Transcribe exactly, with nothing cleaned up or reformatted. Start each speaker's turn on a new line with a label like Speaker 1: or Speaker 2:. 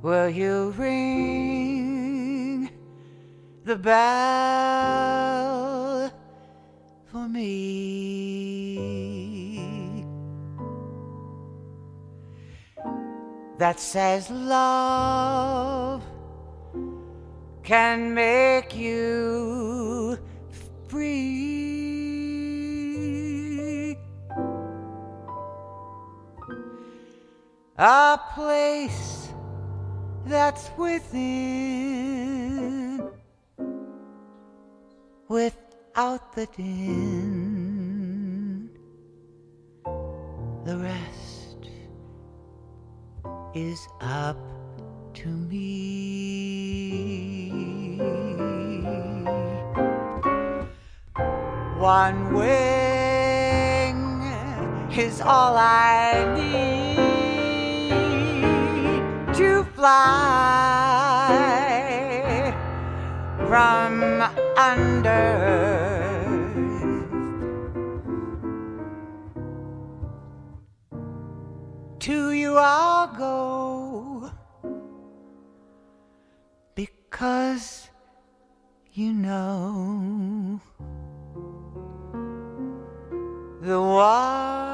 Speaker 1: will you ring the bell for me that says love can make you free? A place that's within, without the din. The rest is up to me. One wing is all I need to fly from under. To you I'll go, because you know the one